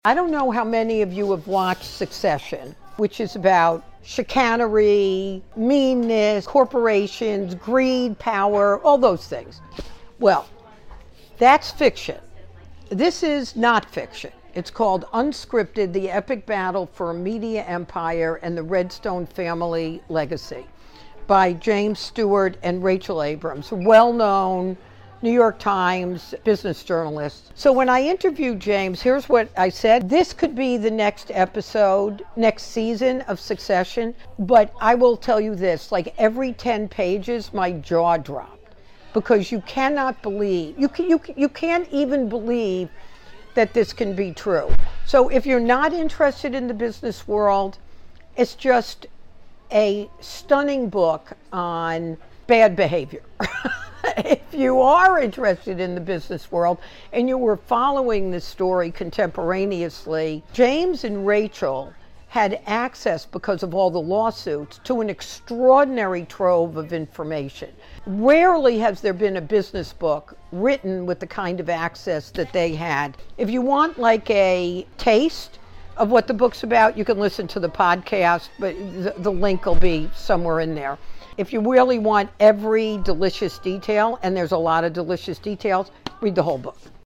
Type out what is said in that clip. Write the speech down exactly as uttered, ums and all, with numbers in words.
I don't know how many of you have watched Succession, which is about chicanery, meanness, corporations, greed, power, all those things. Well, that's fiction. This is not fiction. It's called Unscripted, The Epic Battle for a Media Empire and the Redstone Family Legacy by James Stewart and Rachel Abrams, well-known New York Times business journalists. So when I interviewed James, here's what I said. This could be the next episode, next season of Succession, but I will tell you this, like every ten pages, my jaw dropped because you cannot believe, you, can, you, you can't even believe that this can be true. So if you're not interested in the business world, it's just a stunning book on bad behavior. If you are interested in the business world and you were following this story contemporaneously, James and Rachel had access, because of all the lawsuits, to an extraordinary trove of information. Rarely has there been a business book written with the kind of access that they had. If you want like a taste of what the book's about, you can listen to the podcast, but the, the link will be somewhere in there. If you really want every delicious detail, and there's a lot of delicious details, read the whole book.